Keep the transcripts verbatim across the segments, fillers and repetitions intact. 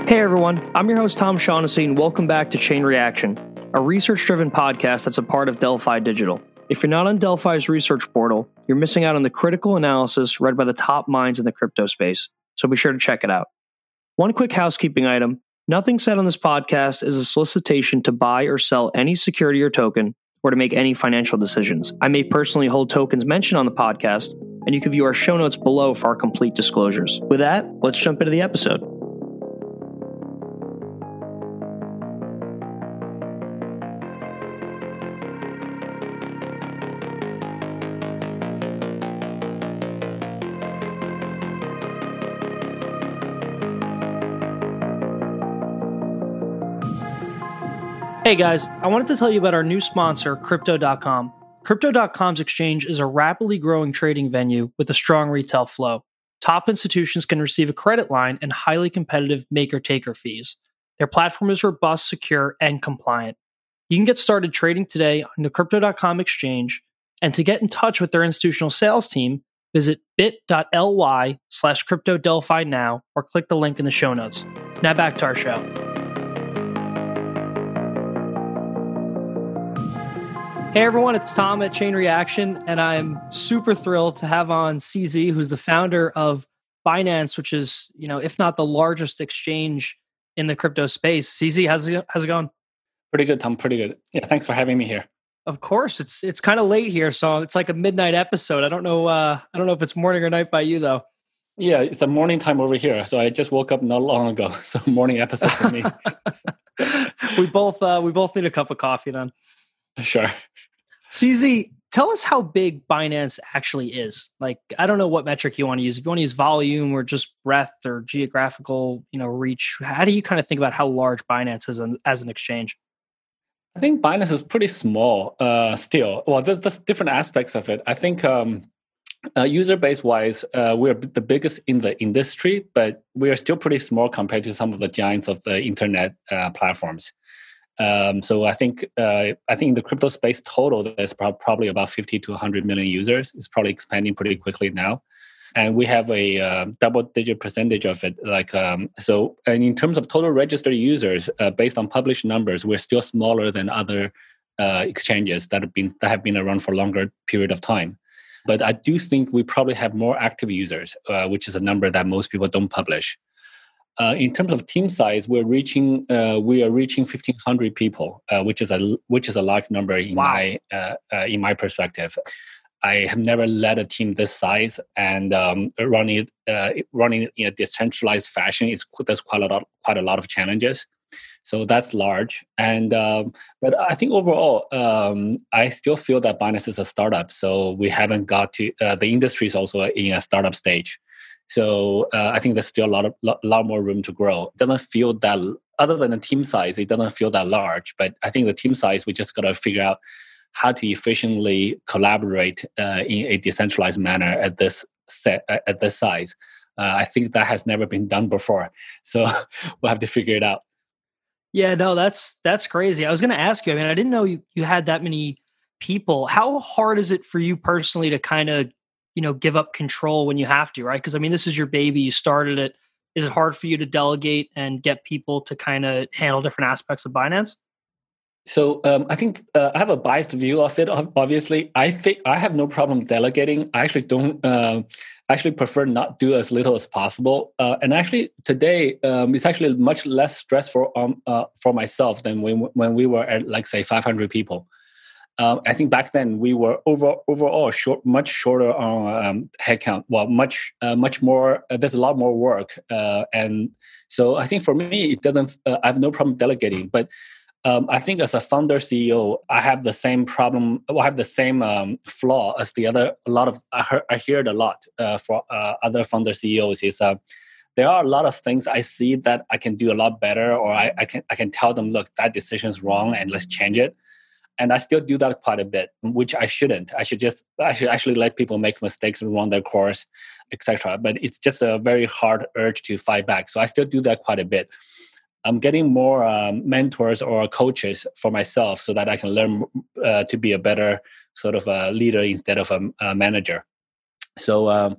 Hey everyone, I'm your host Tom Shaughnessy, and welcome back to Chain Reaction, a research-driven podcast that's a part of Delphi Digital. If you're not on Delphi's research portal, you're missing out on the critical analysis read by the top minds in the crypto space, so be sure to check it out. One quick housekeeping item: nothing said on this podcast is a solicitation to buy or sell any security or token, or to make any financial decisions. I may personally hold tokens mentioned on the podcast, and you can view our show notes below for our complete disclosures. With that, let's jump into the episode. Hey guys, I wanted to tell you about our new sponsor, Crypto dot com. Crypto dot com's exchange is a rapidly growing trading venue with a strong retail flow. Top institutions can receive a credit line and highly competitive maker-taker fees. Their platform is robust, secure, and compliant. You can get started trading today on the Crypto dot com exchange, and to get in touch with their institutional sales team, visit bit.ly slash cryptodelphi now or click the link in the show notes. Now back to our show. Hey everyone, it's Tom at Chain Reaction, and I'm super thrilled to have on C Z, who's the founder of Binance, which is, you know, if not the largest exchange in the crypto space. C Z, how's it, how's it going? Pretty good, Tom. Pretty good. Yeah, thanks for having me here. Of course, it's it's kind of late here, so it's like a midnight episode. I don't know. Uh, I don't know if it's morning or night by you, though. Yeah, it's a morning time over here. So I just woke up not long ago. So morning episode for me. we both uh, we both need a cup of coffee then. Sure. C Z, tell us how big Binance actually is. Like, I don't know what metric you want to use. If you want to use volume or just breadth or geographical, you know, reach, how do you kind of think about how large Binance is an, as an exchange? I think Binance is pretty small uh, still. Well, there's, there's different aspects of it. I think um, uh, user base wise, uh, we're the biggest in the industry, but we are still pretty small compared to some of the giants of the internet uh, platforms. Um, so I think uh, I think in the crypto space total, there's pro- probably about fifty to one hundred million users. It's probably expanding pretty quickly now, and we have a uh, double-digit percentage of it. Like um, so, and in terms of total registered users, uh, based on published numbers, we're still smaller than other uh, exchanges that have been that have been around for a longer period of time. But I do think we probably have more active users, uh, which is a number that most people don't publish. Uh, in terms of team size, we're reaching uh, we are reaching fifteen hundred people, uh, which is a which is a large number in wow. my uh, uh, in my perspective. I have never led a team this size, and um, running uh, running in a decentralized fashion is there's quite a lot quite a lot of challenges. So that's large, and um, but I think overall, um, I still feel that Binance is a startup. So we haven't got to uh, the industry is also in a startup stage. So uh, I think there's still a lot of lot, lot more room to grow. It doesn't feel that, other than the team size, it doesn't feel that large. But I think the team size, we just got to figure out how to efficiently collaborate uh, in a decentralized manner at this set, at this size. Uh, I think that has never been done before. So we'll have to figure it out. Yeah, no, that's that's crazy. I was going to ask you. I mean, I didn't know you, you had that many people. How hard is it for you personally to kind of, you know, give up control when you have to, right? Because I mean, this is your baby. You started it. Is it hard for you to delegate and get people to kind of handle different aspects of Binance? So um, I think uh, I have a biased view of it. Obviously, I think I have no problem delegating. I actually don't. Uh, actually prefer not do as little as possible. Uh, and actually, today um, it's actually much less stressful um, uh, for myself than when when we were at, like, say, five hundred people. Um, I think back then we were over overall short, much shorter on um, headcount. Well, much uh, much more. Uh, there's a lot more work, uh, and so I think for me it doesn't. Uh, I have no problem delegating, but um, I think as a founder C E O, I have the same problem. Well, I have the same um, flaw as the other. A lot of I, heard, I hear it a lot uh, for uh, other founder C E Os is uh, there are a lot of things I see that I can do a lot better, or I, I can I can tell them, look, that decision is wrong, and let's change it. And I still do that quite a bit, which I shouldn't. I should just, I should actually let people make mistakes and run their course, et cetera. But it's just a very hard urge to fight back. So I still do that quite a bit. I'm getting more um, mentors or coaches for myself so that I can learn uh, to be a better sort of a leader instead of a, a manager. So um,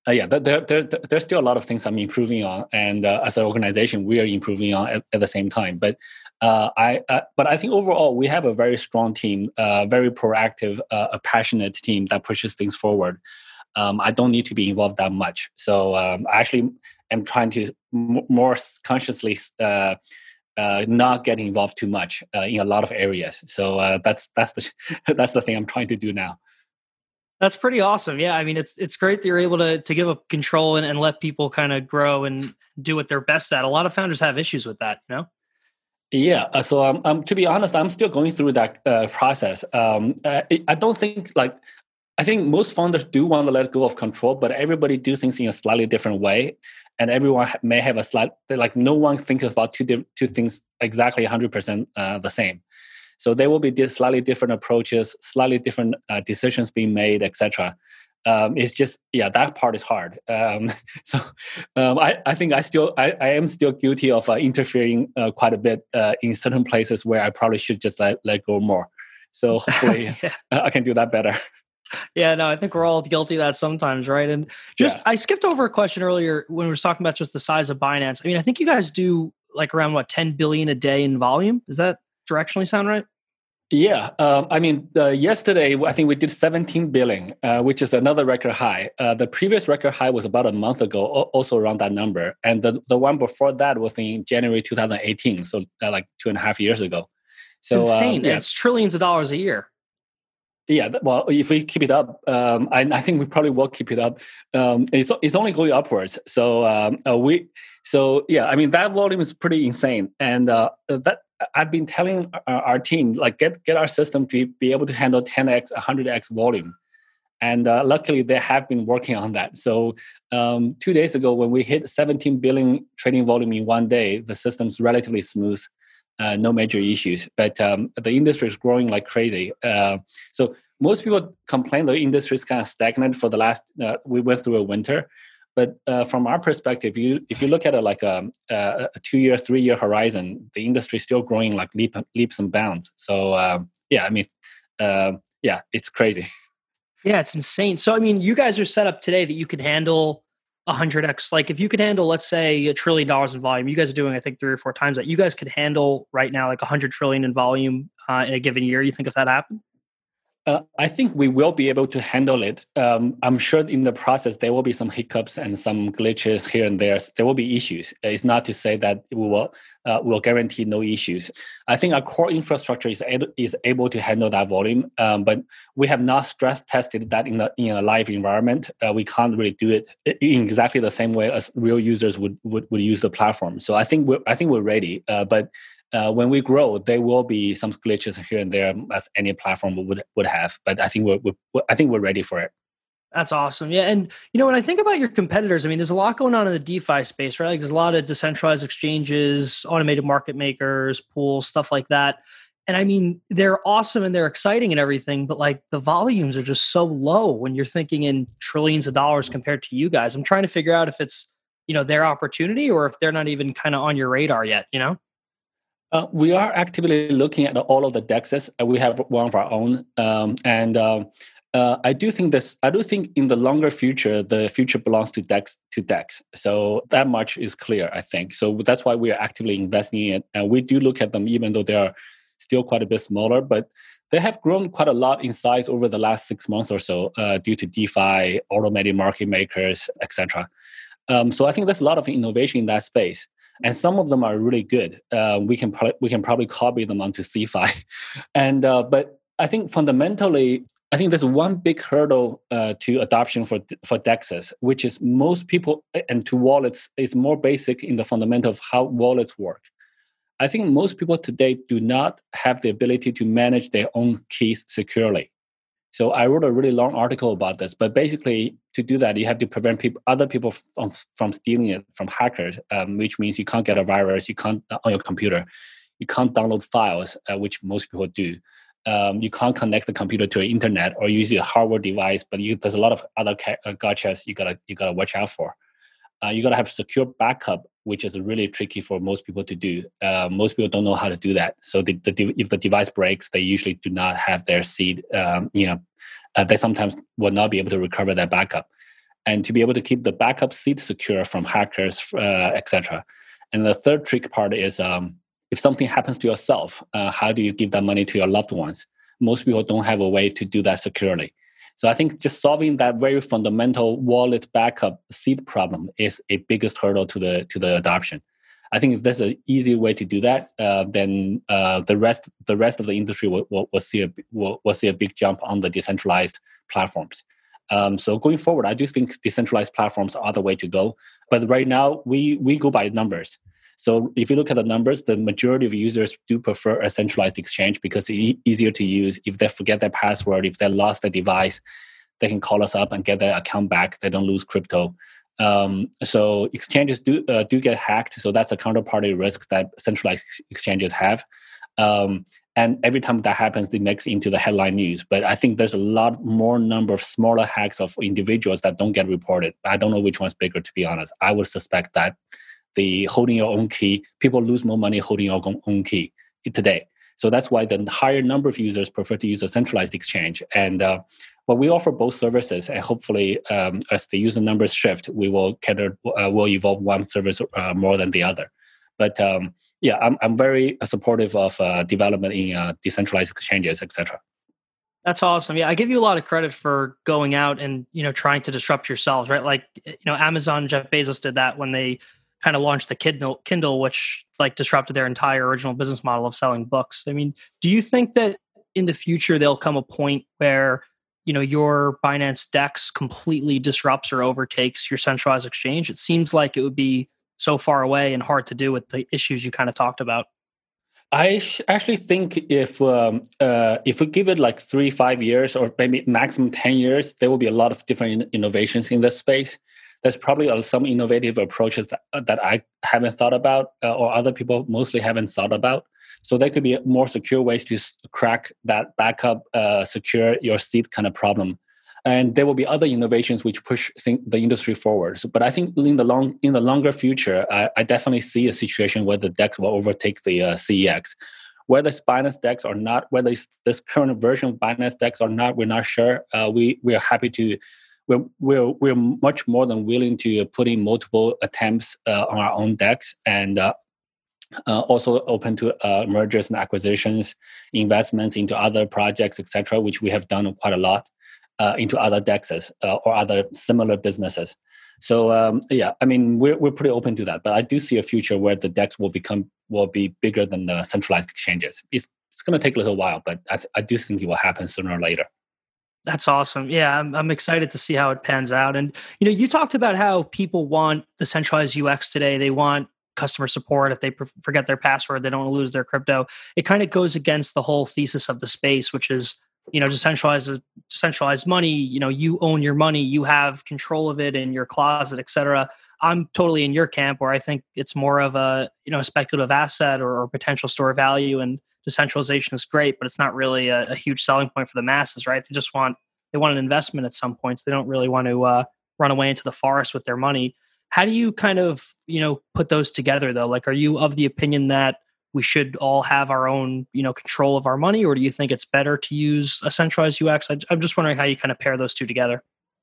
Uh, yeah, there, there, there, there's still a lot of things I'm improving on, and uh, as an organization, we are improving on at, at the same time. But uh, I, uh, but I think overall, we have a very strong team, uh, very proactive, uh, a passionate team that pushes things forward. Um, I don't need to be involved that much, so um, I actually am trying to m- more consciously uh, uh, not get involved too much uh, in a lot of areas. So uh, that's that's the that's the thing I'm trying to do now. That's pretty awesome. Yeah, I mean, it's it's great that you're able to to give up control and, and let people kind of grow and do what they're best at. A lot of founders have issues with that, you know? Yeah. Uh, so um, um, to be honest, I'm still going through that uh, process. Um, uh, I don't think like I think most founders do want to let go of control, but everybody do things in a slightly different way, and everyone may have a slight like no one thinks about two di- two things exactly one hundred percent uh, the same. So there will be slightly different approaches, slightly different uh, decisions being made, et cetera. Um, it's just, yeah, that part is hard. Um, so um, I, I think I still, I, I am still guilty of uh, interfering uh, quite a bit uh, in certain places where I probably should just let, let go more. So hopefully yeah. I can do that better. Yeah, no, I think we're all guilty of that sometimes, right? And just, yeah. I skipped over a question earlier when we were talking about just the size of Binance. I mean, I think you guys do like around what, ten billion a day in volume. Is that directionally sound right? Yeah, um, I mean, uh, yesterday I think we did seventeen billion, uh, which is another record high. Uh, the previous record high was about a month ago, also around that number, and the the one before that was in January twenty eighteen, so uh, like two and a half years ago. So it's insane. Um, yeah. It's trillions of dollars a year. Yeah, well, if we keep it up, um, I, I think we probably will keep it up. Um, it's it's only going upwards. So um, uh, we, so yeah, I mean that volume is pretty insane, and uh, that I've been telling our, our team like get get our system to be able to handle ten x, one hundred x volume, and uh, luckily they have been working on that. So um, two days ago, when we hit seventeen billion trading volume in one day, the system's relatively smooth. Uh, no major issues, but um, the industry is growing like crazy. Uh, so most people complain the industry is kind of stagnant for the last. Uh, we went through a winter, but uh, from our perspective, you if you look at it like a, a two-year, three-year horizon, the industry is still growing like leap, leaps and bounds. So um, yeah, I mean, uh, yeah, it's crazy. Yeah, it's insane. So I mean, you guys are set up today that you can handle one hundred x. Like if you could handle, let's say, a trillion dollars in volume, you guys are doing, I think, three or four times that. You guys could handle right now like one hundred trillion in volume uh, in a given year. You think if that happened? Uh, I think we will be able to handle it. Um, I'm sure in the process there will be some hiccups and some glitches here and there. There will be issues. It's not to say that we will uh, will guarantee no issues. I think our core infrastructure is able, is able to handle that volume, um, but we have not stress tested that in the in a live environment. Uh, we can't really do it in exactly the same way as real users would would, would use the platform. So I think we're I think we're ready, uh, but. Uh, when we grow, there will be some glitches here and there, as any platform would would have. But I think we're, we're I think we're ready for it. That's awesome. Yeah, and you know when I think about your competitors, I mean, there's a lot going on in the DeFi space, right? Like there's a lot of decentralized exchanges, automated market makers, pools, stuff like that. And I mean, they're awesome and they're exciting and everything, but like the volumes are just so low when you're thinking in trillions of dollars compared to you guys. I'm trying to figure out if it's you know their opportunity or if they're not even kind of on your radar yet. You know. Uh, we are actively looking at all of the D E Xs. Uh, we have one of our own, um, and uh, uh, I do think this. I do think in the longer future, the future belongs to D E X to D E X. So that much is clear, I think. So that's why we are actively investing in it, and we do look at them, even though they are still quite a bit smaller, but they have grown quite a lot in size over the last six months or so, uh, due to DeFi, automated market makers, et cetera. Um, so I think there's a lot of innovation in that space. And some of them are really good. Uh, we can pro- we can probably copy them onto CeFi, and uh, but I think fundamentally, I think there's one big hurdle uh, to adoption for for D E Xs, which is most people and to wallets is more basic in the fundamental of how wallets work. I think most people today do not have the ability to manage their own keys securely. So I wrote a really long article about this, but basically to do that, you have to prevent people, other people from, from stealing it from hackers, um, which means you can't get a virus, you can't on your computer, you can't download files, uh, which most people do. Um, you can't connect the computer to the internet or use a hardware device, but you, there's a lot of other ca- uh, gotchas you gotta you gotta watch out for. Uh, you gotta have secure backup, which is really tricky for most people to do. Uh, most people don't know how to do that. So the, the, if the device breaks, they usually do not have their seed. Um, you know, uh, they sometimes will not be able to recover their backup. and to be able to keep the backup seed secure from hackers, uh, et cetera. And the third trick part is um, if something happens to yourself, uh, how do you give that money to your loved ones? Most people don't have a way to do that securely. So I think just solving that very fundamental wallet backup seed problem is a biggest hurdle to the to the adoption. I think if there's an easy way to do that, uh, then uh, the rest the rest of the industry will, will, will see a will, will see a big jump on the decentralized platforms. Um, so going forward, I do think decentralized platforms are the way to go. But right now, we we go by numbers. So if you look at the numbers, the majority of users do prefer a centralized exchange because it's e- easier to use. If they forget their password, if they lost their device, they can call us up and get their account back. They don't lose crypto. Um, so exchanges do uh, do get hacked. So that's a counterparty risk that centralized exchanges have. Um, and every time that happens, it makes into the headline news. But I think there's a lot more number of smaller hacks of individuals that don't get reported. I don't know which one's bigger, to be honest. I would suspect that the holding your own key, people lose more money holding your own key today. So that's why the higher number of users prefer to use a centralized exchange. And uh, well, we offer both services, and hopefully, um, as the user numbers shift, we will cater, uh, will evolve one service uh, more than the other. But um, yeah, I'm I'm very supportive of uh, development in uh, decentralized exchanges, et cetera. That's awesome. Yeah, I give you a lot of credit for going out and, you know, trying to disrupt yourselves, right? Like, you know, Amazon, Jeff Bezos did that when they kind of launched the Kindle, Kindle, which like disrupted their entire original business model of selling books. I mean, do you think that in the future there'll come a point where, you know, your Binance DEX completely disrupts or overtakes your centralized exchange? It seems like it would be so far away and hard to do with the issues you kind of talked about. I sh- actually think if um, uh, if we give it like three, five years, or maybe maximum ten years, there will be a lot of different in- innovations in this space. There's probably uh, some innovative approaches that, uh, that I haven't thought about, uh, or other people mostly haven't thought about. So there could be more secure ways to s- crack that backup, uh, secure your seed kind of problem. And there will be other innovations which push th- the industry forward. So, but I think in the long, in the longer future, I, I definitely see a situation where the DEX will overtake the uh, C E X. Whether it's Binance DEX or not, whether it's this current version of Binance DEX or not, we're not sure. Uh, we we are happy to, we're we're we're much more than willing to put in multiple attempts uh, on our own DEX, and uh, uh, also open to uh, mergers and acquisitions, investments into other projects, et cetera, which we have done quite a lot. Uh, into other DEXs uh, or other similar businesses. So um, yeah, I mean, we're we're pretty open to that. But I do see a future where the DEX will become will be bigger than the centralized exchanges. It's it's going to take a little while, but I, th- I do think it will happen sooner or later. That's awesome. Yeah, I'm I'm excited to see how it pans out. And you know, you talked about how people want the centralized U X today. They want customer support. If they pr- forget their password, they don't want to lose their crypto. It kind of goes against the whole thesis of the space, which is, you know, decentralized decentralized money. You know, you own your money, you have control of it in your closet, et cetera. I'm totally in your camp, where I think it's more of a, you know, a speculative asset or, or potential store of value, and decentralization is great, but it's not really a, a huge selling point for the masses, right? They just want they want an investment at some points. They don't really want to uh, run away into the forest with their money. How do you kind of, you know, put those together though? Like, are you of the opinion that we should all have our own, you know, control of our money, or do you think it's better to use a centralized U X? I, I'm just wondering how you kind of pair those two together.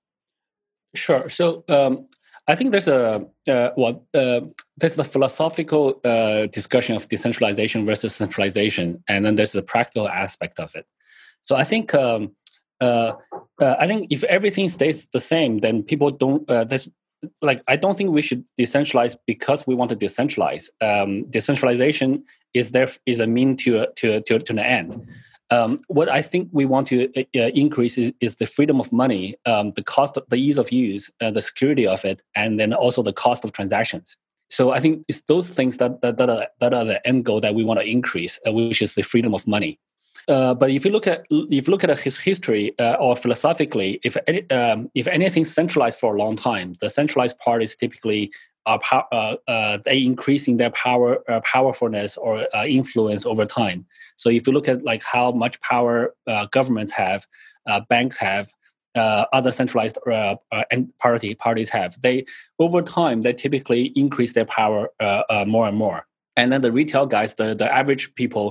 Sure. So um, I think there's a uh, well, uh, there's the philosophical uh, discussion of decentralization versus centralization, and then there's the practical aspect of it. So I think um, uh, uh, I think if everything stays the same, then people don't. Uh, there's like I don't think we should decentralize because we want to decentralize. Um, decentralization is there is a mean to to to, to the end. Um, what I think we want to uh, increase is, is the freedom of money, um, the cost, of, the ease of use, uh, the security of it, and then also the cost of transactions. So I think it's those things that that, that, are, that are the end goal that we want to increase, uh, which is the freedom of money. Uh, but if you look at if you look at his history uh, or philosophically, if any, um, if anything centralized for a long time, the centralized part is typically uh, uh, uh, they increasing their power, uh, powerfulness or uh, influence over time. So if you look at like how much power uh, governments have, uh, banks have, uh, other centralized uh, uh, party parties have, they over time they typically increase their power uh, uh, more and more. And then the retail guys, the, the average people,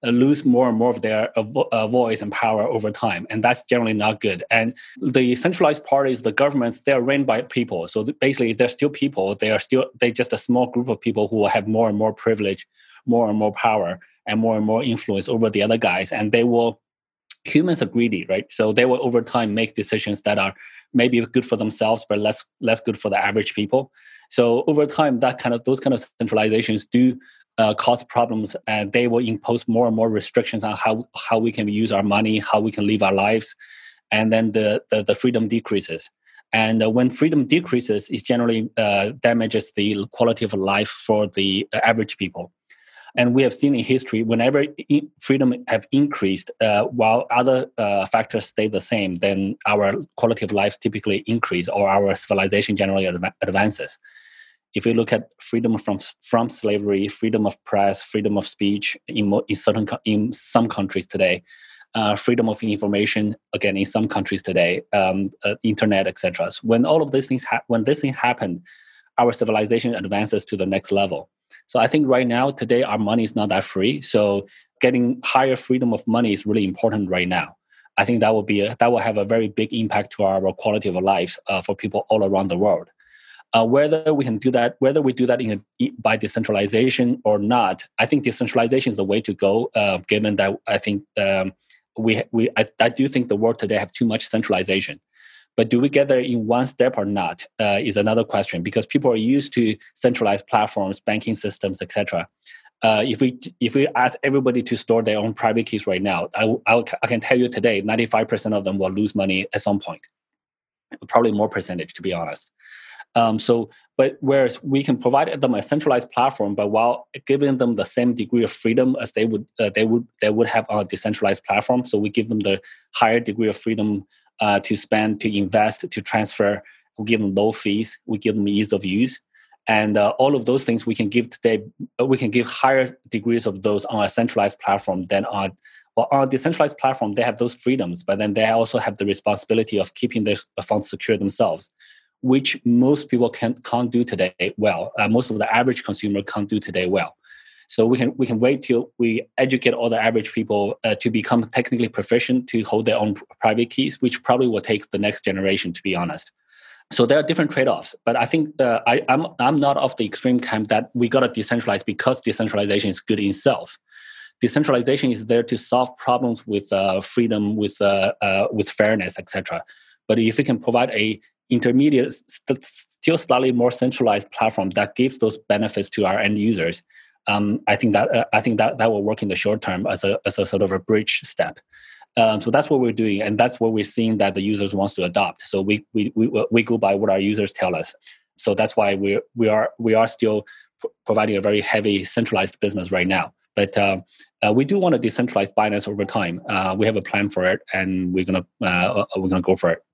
uh, lose more and more of their uh, vo- uh, voice and power over time. And that's generally not good. And the centralized parties, the governments, they're run by people. So basically, they're still people. They are still, they're just a small group of people who will have more and more privilege, more and more power, and more and more influence over the other guys. And they will, humans are greedy, right? So they will over time make decisions that are maybe good for themselves, but less less good for the average people. So over time, that kind of those kind of centralizations do uh, cause problems, and they will impose more and more restrictions on how how we can use our money, how we can live our lives, and then the the, the freedom decreases. And uh, when freedom decreases, it generally uh, damages the quality of life for the average people. And we have seen in history, whenever freedom have increased, uh, while other uh, factors stay the same, then our quality of life typically increase, or our civilization generally adv- advances. If we look at freedom from from slavery, freedom of press, freedom of speech in, mo- in certain in some countries today, uh, freedom of information again in some countries today, um, uh, internet, et cetera. So when all of these things ha- when this thing happened, our civilization advances to the next level. So I think right now, today, our money is not that free. So getting higher freedom of money is really important right now. I think that will be a, that will have a very big impact to our quality of life uh, for people all around the world. Uh, whether we can do that, whether we do that in a, by decentralization or not, I think decentralization is the way to go. Uh, given that, I think um, we we I, I do think the world today have too much centralization. But do we get there in one step or not uh, is another question, because people are used to centralized platforms, banking systems, et cetera. Uh, if we if we ask everybody to store their own private keys right now, I, I, I can tell you today, ninety-five percent of them will lose money at some point. Probably more percentage, to be honest. Um, so, but whereas we can provide them a centralized platform, but while giving them the same degree of freedom as they would uh, they would they would have on a decentralized platform. So we give them the higher degree of freedom uh, to spend, to invest, to transfer. We give them low fees. We give them ease of use, and uh, all of those things we can give today. We can give higher degrees of those on a centralized platform than on. Well, on a decentralized platform, they have those freedoms, but then they also have the responsibility of keeping their funds secure themselves, which most people can't, can't do today well. Uh, most of the average consumer can't do today well. So we can we can wait till we educate all the average people uh, to become technically proficient to hold their own private keys, which probably will take the next generation, to be honest. So there are different trade-offs, but I think uh, I, I'm I'm not of the extreme camp that we got to decentralize because decentralization is good in itself. Decentralization is there to solve problems with uh, freedom, with uh, uh, with fairness, et cetera. But if we can provide a intermediate, st- still slightly more centralized platform that gives those benefits to our end users, um, I think that uh, I think that that will work in the short term as a as a sort of a bridge step. Um, so that's what we're doing, and that's what we're seeing that the users wants to adopt. So we we we, we go by what our users tell us. So that's why we we are we are still p- providing a very heavy centralized business right now. But uh, uh, we do want to decentralize Binance over time. Uh, we have a plan for it, and we're gonna uh, we're gonna go for it.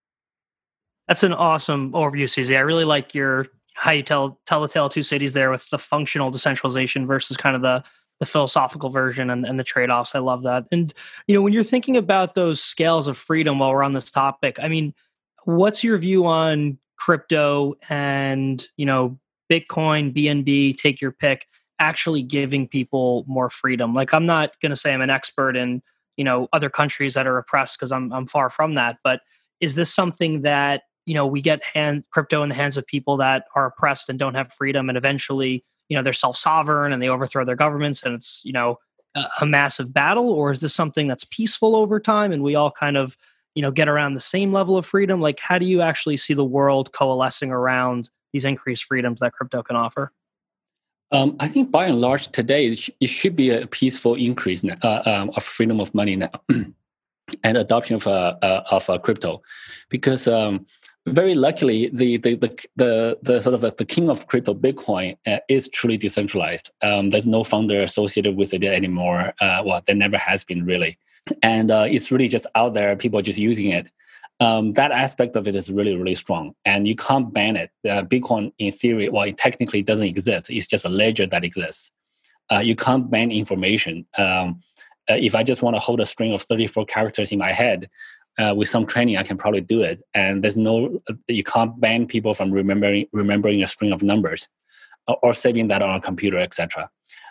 That's an awesome overview, C Z. I really like your how you tell tell the tale of two cities there with the functional decentralization versus kind of the the philosophical version and, and the trade-offs. I love that. And you know, when you're thinking about those scales of freedom while we're on this topic, I mean, what's your view on crypto and, you know, Bitcoin, B N B, take your pick, actually giving people more freedom? Like, I'm not going to say I'm an expert in, you know, other countries that are oppressed, because I'm I'm far from that. But is this something that, you know, we get hand crypto in the hands of people that are oppressed and don't have freedom, and eventually, you know, they're self-sovereign and they overthrow their governments, and it's, you know, a, a massive battle? Or is this something that's peaceful over time and we all kind of, you know, get around the same level of freedom? Like, how do you actually see the world coalescing around these increased freedoms that crypto can offer? Um, I think by and large today, it, sh- it should be a peaceful increase now, uh, um, of freedom of money now and adoption of uh, uh, of uh, crypto, because um, very luckily the the, the the the sort of the king of crypto, Bitcoin, uh, is truly decentralized. Um, there's no founder associated with it anymore. Uh, well, there never has been really, and uh, it's really just out there. People are just using it. Um, that aspect of it is really, really strong, and you can't ban it. Uh, Bitcoin, in theory, well, it technically doesn't exist. It's just a ledger that exists. Uh, you can't ban information. Um, uh, if I just want to hold a string of thirty-four characters in my head, uh, with some training, I can probably do it. And there's no, you can't ban people from remembering remembering a string of numbers or, or saving that on a computer, et cetera.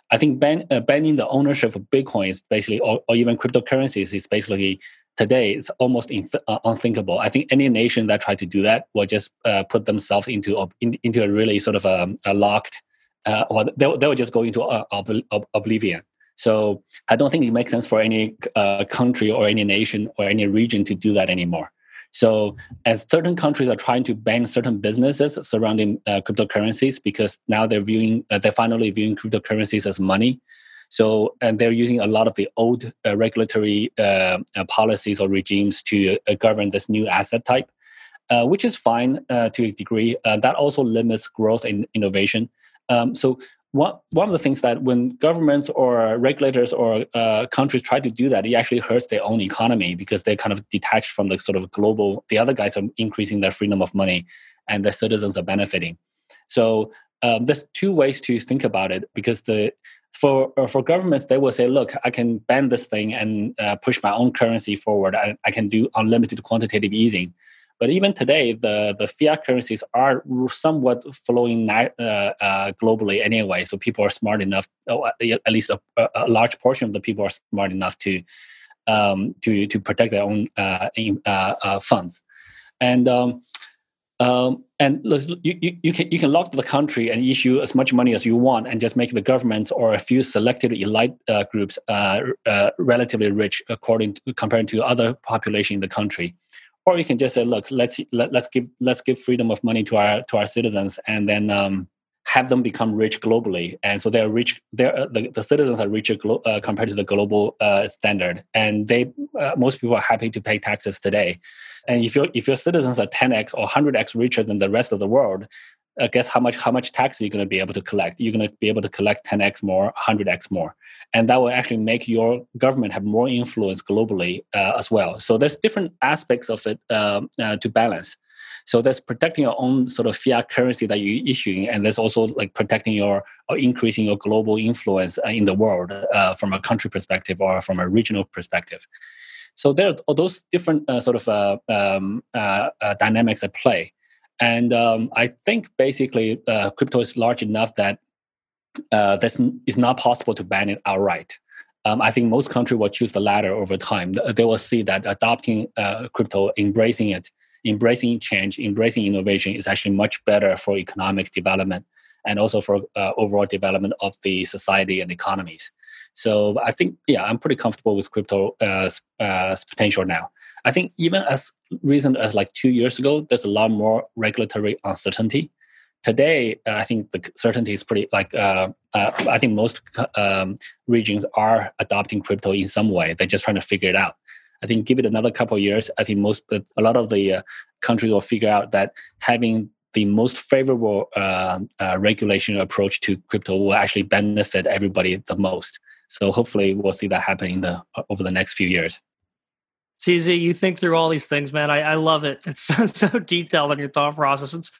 I think ban, uh, banning the ownership of Bitcoin is basically, or, or even cryptocurrencies is basically today it's almost in, uh, unthinkable. I think any nation that try to do that will just uh, put themselves into a, in, into a really sort of a, a locked, uh, or they they will just go into uh, ob- ob- oblivion. So I don't think it makes sense for any uh, country or any nation or any region to do that anymore. So as certain countries are trying to ban certain businesses surrounding uh, cryptocurrencies, because now they're viewing, uh, they're finally viewing cryptocurrencies as money. So, and they're using a lot of the old uh, regulatory uh, uh, policies or regimes to uh, govern this new asset type, uh, which is fine uh, to a degree. Uh, that also limits growth and innovation. Um, so one, one of the things that when governments or regulators or uh, countries try to do that, it actually hurts their own economy because they're kind of detached from the sort of global, the other guys are increasing their freedom of money and the citizens are benefiting. So um, there's two ways to think about it, because the for uh, for governments, they will say, look, I can ban this thing and uh, push my own currency forward. I, I can do unlimited quantitative easing. But even today, the, the fiat currencies are somewhat flowing uh, uh, globally anyway. So people are smart enough, at least a, a large portion of the people are smart enough to um, to to protect their own uh, uh, uh, funds. And um, um, and you, you, you can you can lock the country and issue as much money as you want, and just make the government or a few selected elite uh, groups uh, uh, relatively rich, according to, compared to other population in the country. Or you can just say, look, let's let, let's give let's give freedom of money to our to our citizens, and then um, have them become rich globally. And so they're rich. They're uh, the, the citizens are richer glo- uh, compared to the global uh, standard, and they uh, most people are happy to pay taxes today. And if your if your citizens are ten x or one hundred x richer than the rest of the world, uh, guess how much how much tax are you going to be able to collect? You're going to be able to collect ten x more, one hundred x more, and that will actually make your government have more influence globally uh, as well. So there's different aspects of it um, uh, to balance. So there's protecting your own sort of fiat currency that you're issuing, and there's also like protecting your or increasing your global influence uh, in the world uh, from a country perspective or from a regional perspective. So there are those different uh, sort of uh, um, uh, uh, dynamics at play. And um, I think basically uh, crypto is large enough that uh, this is not possible to ban it outright. Um, I think most countries will choose the latter over time. They will see that adopting uh, crypto, embracing it, embracing change, embracing innovation is actually much better for economic development and also for uh, overall development of the society and economies. So I think, yeah, I'm pretty comfortable with crypto uh, uh, potential now. I think even as recent as like two years ago, there's a lot more regulatory uncertainty. Today, uh, I think the certainty is pretty like, uh, uh, I think most um, regions are adopting crypto in some way. They're just trying to figure it out. I think give it another couple of years, I think most, a lot of the uh, countries will figure out that having the most favorable uh, uh, regulation approach to crypto will actually benefit everybody the most. So hopefully we'll see that happen in the over the next few years. C Z, you think through all these things, man. I, I love it. It's so, so detailed in your thought process. It's...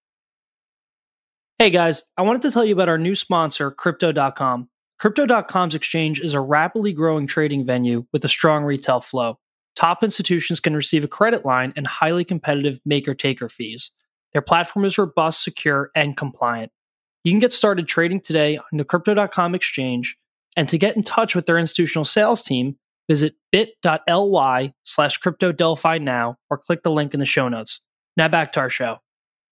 Hey guys, I wanted to tell you about our new sponsor, Crypto dot com. Crypto dot com's exchange is a rapidly growing trading venue with a strong retail flow. Top institutions can receive a credit line and highly competitive maker-taker fees. Their platform is robust, secure, and compliant. You can get started trading today on the Crypto dot com exchange, and to get in touch with their institutional sales team, visit bit.ly slash cryptodelphi now or click the link in the show notes. Now back to our show.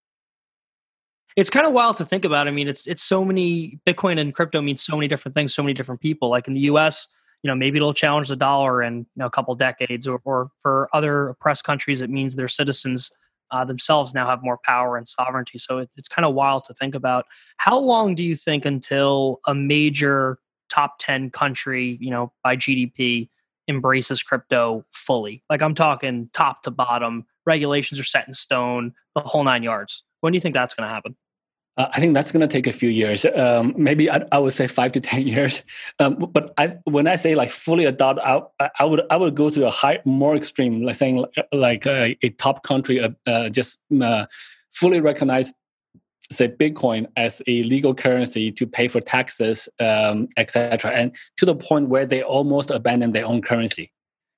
It's kind of wild to think about. I mean, it's it's so many, Bitcoin and crypto means so many different things, so many different people. Like in the U S, you know, maybe it'll challenge the dollar in you know, a couple decades, or, or for other oppressed countries, it means their citizens uh, themselves now have more power and sovereignty. So it, it's kind of wild to think about. How long do you think until a major top ten country, you know, by G D P embraces crypto fully? Like I'm talking top to bottom, regulations are set in stone, the whole nine yards. When do you think that's going to happen? Uh, I think that's going to take a few years. Um, maybe I, I would say five to ten years. Um, but I, when I say like fully adopt, I, I would I would go to a high, more extreme, like saying like, like uh, a top country uh, uh, just uh, fully recognize, say, Bitcoin as a legal currency to pay for taxes, um, et cetera, and to the point where they almost abandon their own currency.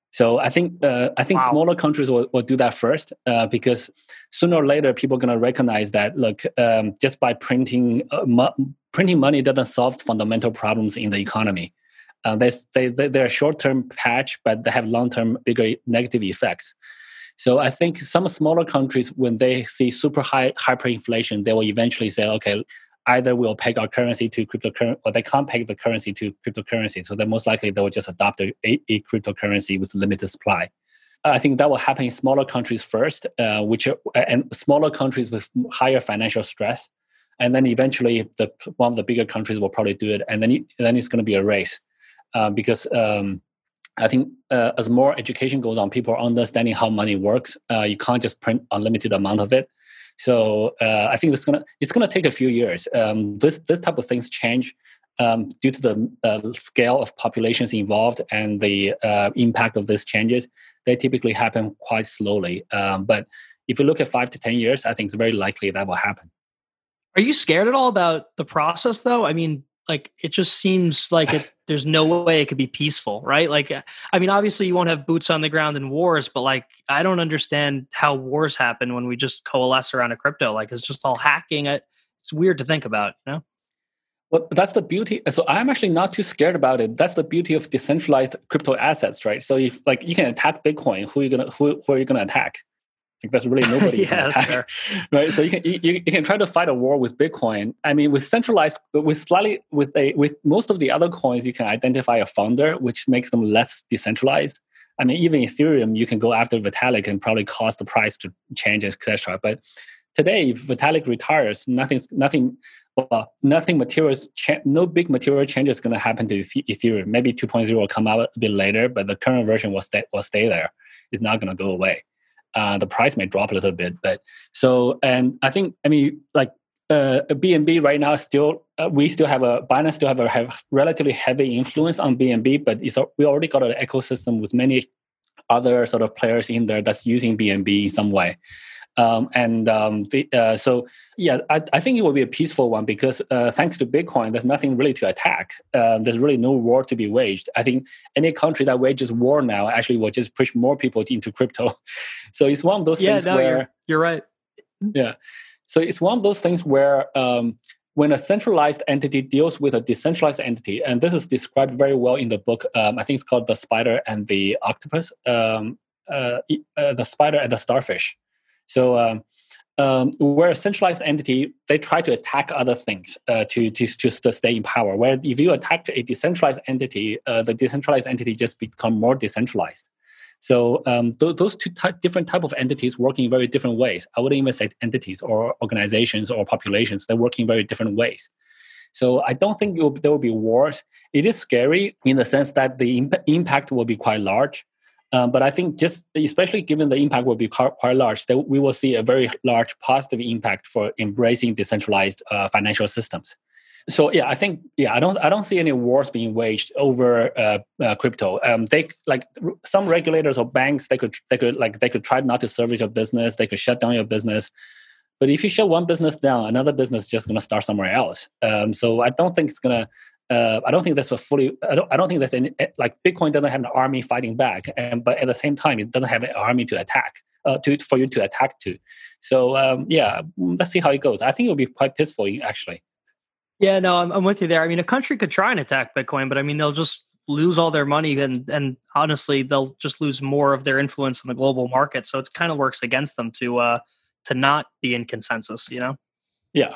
So I think uh, I think wow. smaller countries will, will do that first uh, because sooner or later people are going to recognize that look, um, just by printing uh, mo- printing money doesn't solve fundamental problems in the economy. Uh, they they they're a short term patch, but they have long term bigger negative effects. So I think some smaller countries, when they see super high hyperinflation, they will eventually say, okay, either we'll peg our currency to cryptocurrency, or they can't peg the currency to cryptocurrency. So then most likely they will just adopt a, a cryptocurrency with limited supply. I think that will happen in smaller countries first, uh, which are, and smaller countries with higher financial stress. And then eventually the one of the bigger countries will probably do it. And then, it, and then it's going to be a race uh, because um, I think uh, as more education goes on, people are understanding how money works. Uh, you can't just print unlimited amount of it. So uh, I think it's gonna it's gonna take a few years. Um, this this type of things change um, due to the uh, scale of populations involved and the uh, impact of these changes. They typically happen quite slowly. Um, but if you look at five to ten years, I think it's very likely that will happen. Are you scared at all about the process, though? I mean, like it just seems like it, there's no way it could be peaceful, right? Like, I mean, obviously you won't have boots on the ground in wars, but like, I don't understand how wars happen when we just coalesce around a crypto. Like, it's just all hacking. It's weird to think about, you know? Well, that's the beauty. So I'm actually not too scared about it. That's the beauty of decentralized crypto assets, right? So if like you can attack Bitcoin, who are you gonna who, who are you gonna attack? Like that's really nobody. Yeah, that's fair. Right. So you can you, you can try to fight a war with Bitcoin. I mean, with centralized, with slightly with a with most of the other coins, you can identify a founder, which makes them less decentralized. I mean, even Ethereum, you can go after Vitalik and probably cause the price to change, et cetera. But today, if Vitalik retires, nothing's nothing. Well, nothing materials. Cha- no big material change is going to happen to Ethereum. Maybe two point oh will come out a bit later, but the current version will stay will stay there. It's not going to go away. Uh, the price may drop a little bit, but so and I think I mean like uh, B N B right now still uh, we still have a Binance still have a have relatively heavy influence on B N B, but it's we already got an ecosystem with many other sort of players in there that's using B N B in some way. Um, and um, the, uh, so, yeah, I, I think it will be a peaceful one because uh, thanks to Bitcoin, there's nothing really to attack. Uh, there's really no war to be waged. I think any country that wages war now actually will just push more people into crypto. So it's one of those yeah, things no, where... You're, you're right. Yeah. So it's one of those things where um, when a centralized entity deals with a decentralized entity, and this is described very well in the book, um, I think it's called The Spider and the Octopus, um, uh, uh, The Spider and the Starfish. So um, um, where a centralized entity, they try to attack other things uh, to, to, to, to stay in power. Where if you attack a decentralized entity, uh, the decentralized entity just become more decentralized. So um, th- those two ty- different type of entities work in very different ways. I wouldn't even say entities or organizations or populations. They work in very different ways. So I don't think will, there will be wars. It is scary in the sense that the imp- impact will be quite large. Um, but I think just especially given the impact will be quite, quite large, that we will see a very large positive impact for embracing decentralized uh, financial systems. So yeah, I think yeah, I don't I don't see any wars being waged over uh, uh, crypto. Um, they like some regulators or banks they could they could like they could try not to service your business. They could shut down your business. But if you shut one business down, another business is just going to start somewhere else. Um, so I don't think it's going to. Uh, I don't think that's a fully. I don't. I don't think that's any. Like Bitcoin doesn't have an army fighting back, and but at the same time, it doesn't have an army to attack. Uh, to for you to attack to. So um, yeah, let's see how it goes. I think it will be quite peaceful actually. Yeah, no, I'm, I'm with you there. I mean, a country could try and attack Bitcoin, but I mean, they'll just lose all their money, and and honestly, they'll just lose more of their influence in the global market. So it kind of works against them to uh, to not be in consensus. You know? Yeah.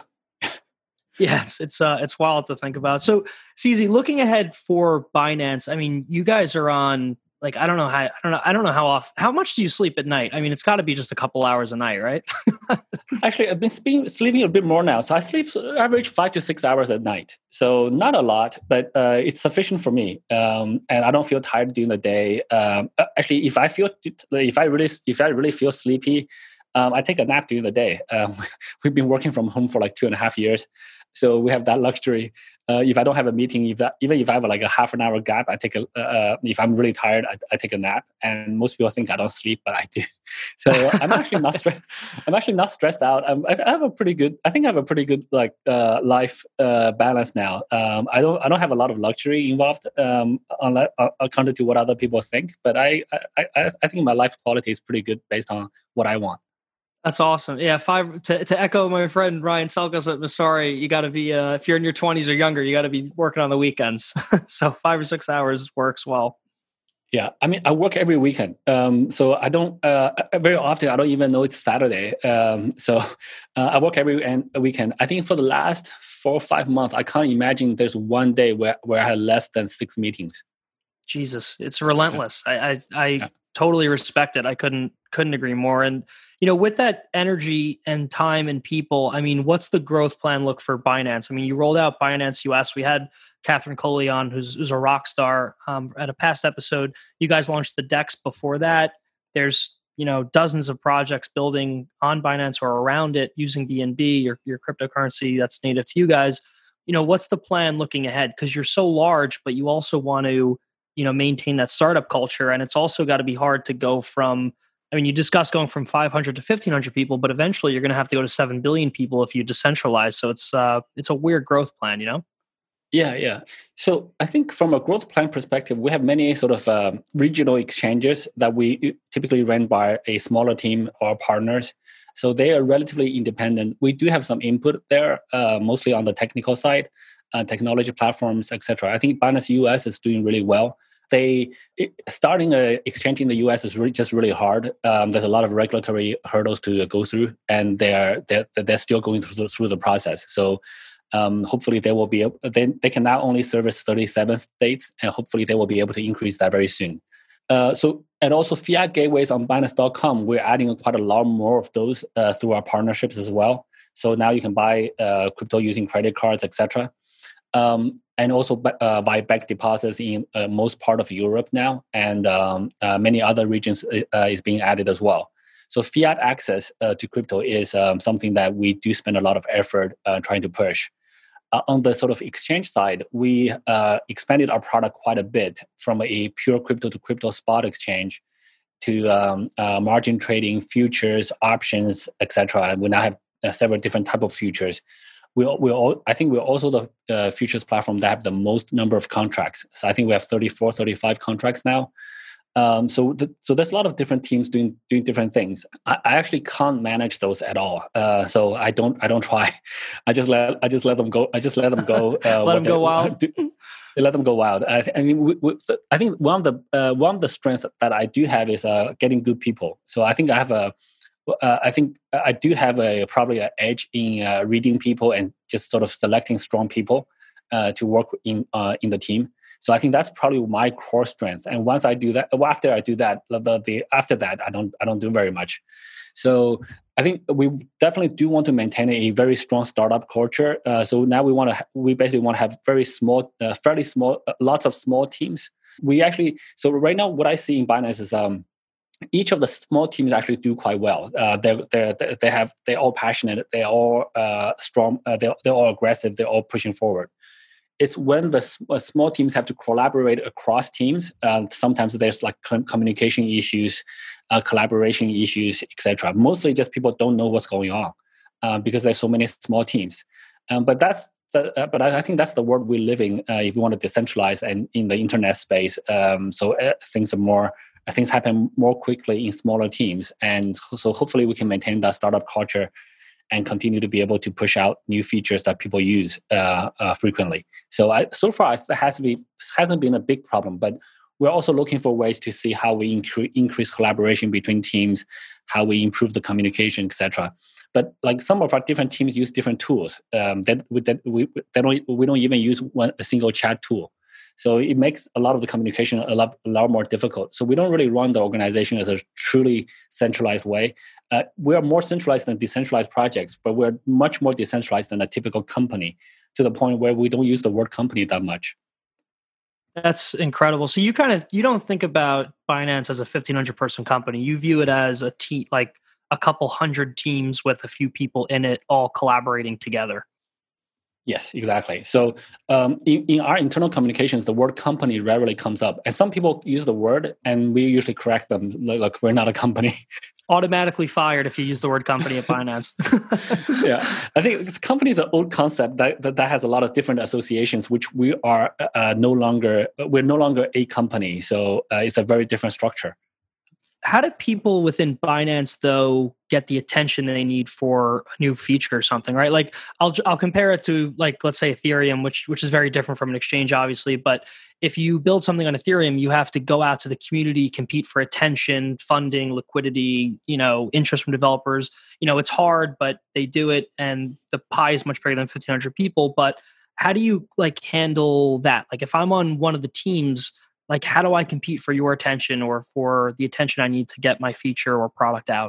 Yeah, it's it's uh it's wild to think about. So, C Z, looking ahead for Binance, I mean, you guys are on like I don't know how I don't know I don't know how off how much do you sleep at night? I mean, it's got to be just a couple hours a night, right? Actually, I've been sleeping, sleeping a bit more now, so I sleep average five to six hours at night. So not a lot, but uh, it's sufficient for me, um, and I don't feel tired during the day. Um, actually, if I feel if I really if I really feel sleepy. Um, I take a nap during the day. Um, we've been working from home for like two and a half years. So we have that luxury. Uh, if I don't have a meeting, if that, even if I have like a half an hour gap, I take a. Uh, if I'm really tired, I, I take a nap. And most people think I don't sleep, but I do. So I'm actually not stressed. I'm actually not stressed out. I'm, I have a pretty good. I think I have a pretty good like uh, life uh, balance now. Um, I don't. I don't have a lot of luxury involved, um, unless, uh, contrary to what other people think. But I, I, I, I think my life quality is pretty good based on what I want. That's awesome. Yeah, five to, to echo my friend Ryan Selkos at Masari, you got to be uh, if you're in your twenties or younger, you got to be working on the weekends. So five or six hours works well. Yeah, I mean, I work every weekend, um, so I don't uh, very often. I don't even know it's Saturday. Um, so uh, I work every en- weekend. I think for the last four or five months, I can't imagine there's one day where, where I had less than six meetings. Jesus, it's relentless. Yeah. I I, I yeah. totally respect it. I couldn't couldn't agree more. And you know, with that energy and time and people, I mean, what's the growth plan look for Binance? I mean, you rolled out Binance U S. We had Catherine Coley on, who's, who's a rock star, um, at a past episode. You guys launched the DEX before that. There's, you know, dozens of projects building on Binance or around it using B N B, your, your cryptocurrency that's native to you guys. You know, what's the plan looking ahead? Because you're so large, but you also want to, you know, maintain that startup culture. And it's also got to be hard to go from, I mean, you discussed going from five hundred to fifteen hundred people, but eventually you're going to have to go to seven billion people if you decentralize. So it's uh, it's a weird growth plan, you know? Yeah, yeah. So I think from a growth plan perspective, we have many sort of uh, regional exchanges that we typically run by a smaller team or partners. So they are relatively independent. We do have some input there, uh, mostly on the technical side, uh, technology platforms, et cetera. I think Binance U S is doing really well. They it, starting an exchange in the U S is really, just really hard. Um, there's a lot of regulatory hurdles to go through, and they're they're, they're still going through the, through the process. So um, hopefully they will be able, they they can now only service thirty-seven states, and hopefully they will be able to increase that very soon. Uh, so and also fiat gateways on Binance dot com, we're adding quite a lot more of those uh, through our partnerships as well. So now you can buy uh, crypto using credit cards, et cetera. Um, and also uh, buy back deposits in uh, most part of Europe now, and um, uh, many other regions uh, is being added as well. So fiat access uh, to crypto is um, something that we do spend a lot of effort uh, trying to push. Uh, on the sort of exchange side, we uh, expanded our product quite a bit from a pure crypto to crypto spot exchange to um, uh, margin trading, futures, options, et cetera. We now have uh, several different type of futures. We we all, I think we're also the uh, futures platform that have the most number of contracts. So I think we have thirty-four, thirty-five contracts now. Um, so the, so there's a lot of different teams doing doing different things. I, I actually can't manage those at all. Uh, so I don't I don't try. I just let I just let them go. I just let them go. Uh, let them go wild. Do, they let them go wild. I, I mean, we, we, I think one of the uh, one of the strengths that I do have is uh, getting good people. So I think I have a. Uh, I think I do have a probably an edge in uh, reading people and just sort of selecting strong people uh, to work in uh, in the team. So I think that's probably my core strength. And once I do that, well, after I do that, the, the after that I don't I don't do very much. So I think we definitely do want to maintain a very strong startup culture. Uh, so now we want to ha- we basically want to have very small, uh, fairly small, uh, lots of small teams. We actually so right now what I see in Binance is um. each of the small teams actually do quite well. Uh, they they they have they're all passionate. They're all uh, strong. Uh, they're they're all aggressive. They're all pushing forward. It's when the uh, small teams have to collaborate across teams. Uh, sometimes there's like com- communication issues, uh, collaboration issues, et cetera. Mostly just people don't know what's going on uh, because there's so many small teams. Um, but that's the, uh, but I, I think that's the world we live in. Uh, if you want to decentralize and in the internet space, um, so uh, things are more. Things happen more quickly in smaller teams. And so hopefully we can maintain that startup culture and continue to be able to push out new features that people use uh, uh, frequently. So I, so far it has to be, hasn't been a big problem, but we're also looking for ways to see how we incre- increase collaboration between teams, how we improve the communication, et cetera. But like some of our different teams use different tools. Um, that, that we, they don't, we don't even use one, a single chat tool. So it makes a lot of the communication a lot, a lot more difficult. So we don't really run the organization as a truly centralized way. Uh, we are more centralized than decentralized projects, but we're much more decentralized than a typical company, to the point where we don't use the word company that much. That's incredible. So you kind of, you don't think about Binance as a fifteen hundred person company. You view it as a team, like a couple hundred teams with a few people in it all collaborating together. Yes, exactly. So um, in, in our internal communications, the word company rarely comes up. And some people use the word and we usually correct them. Like, like we're not a company. Automatically fired if you use the word company at Binance. Yeah. I think company is an old concept that, that, that has a lot of different associations, which we are uh, no longer, we're no longer a company. So uh, it's a very different structure. How do people within Binance, though, get the attention they need for a new feature or something, right? Like I'll I'll compare it to, like, let's say Ethereum, which which is very different from an exchange, obviously. But if you build something on Ethereum, you have to go out to the community, compete for attention, funding, liquidity, you know, interest from developers. You know, it's hard, but they do it, and the pie is much bigger than fifteen hundred people. But how do you like handle that? Like if I'm on one of the teams, like, how do I compete for your attention or for the attention I need to get my feature or product out?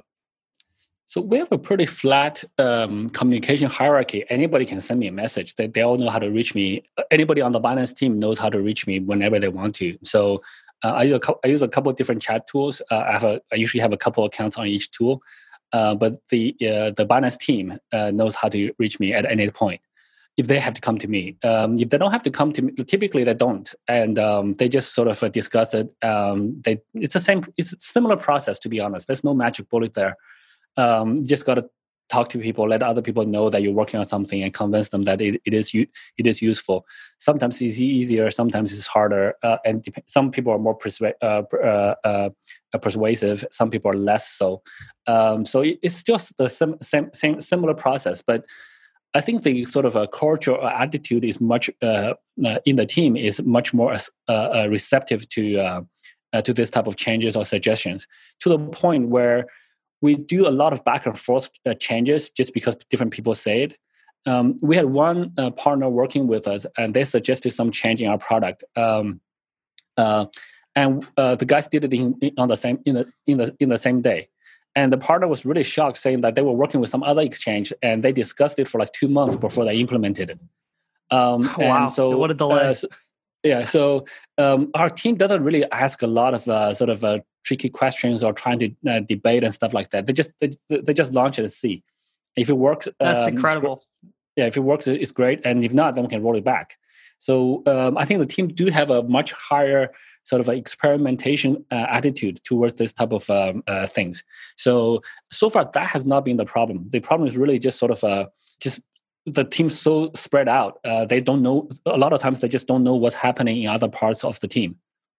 So we have a pretty flat um, communication hierarchy. Anybody can send me a message. They, they all know how to reach me. Anybody on the Binance team knows how to reach me whenever they want to. So uh, I, use a, I use a couple of different chat tools. Uh, I, have a, I usually have a couple of accounts on each tool. Uh, but the uh, the Binance team uh, knows how to reach me at any point if they have to come to me. Um, if they don't have to come to me, typically they don't, and um, they just sort of uh, discuss it. Um, they it's the same, it's a similar process, to be honest. There's no magic bullet there. Um, you just got to talk to people, let other people know that you're working on something, and convince them that it, it is it is useful. Sometimes it's easier, sometimes it's harder, uh, and dep- some people are more persua- uh, uh, uh, persuasive. Some people are less so. Um, so it, it's just the same, same same similar process, but I think the sort of a culture or attitude is much uh, uh, in the team is much more uh, uh, receptive to uh, uh, to this type of changes or suggestions, to the point where we do a lot of back and forth uh, changes just because different people say it. Um, we had one uh, partner working with us, and they suggested some change in our product, um, uh, and uh, the guys did it in, in, on the same in the in the in the same day. And the partner was really shocked, saying that they were working with some other exchange and they discussed it for like two months before they implemented it. Um, Wow, and so, what a delay. Uh, so, yeah, so um, our team doesn't really ask a lot of uh, sort of uh, tricky questions or trying to uh, debate and stuff like that. They just they, they just launch it and see. If it works, That's um, incredible. Yeah, if it works, it's great. And if not, then we can roll it back. So um, I think the team do have a much higher sort of experimentation uh, attitude towards this type of um, uh, things. So, so far, that has not been the problem. The problem is really just sort of uh, just the team's so spread out. Uh, they don't know, a lot of times they just don't know what's happening in other parts of the team.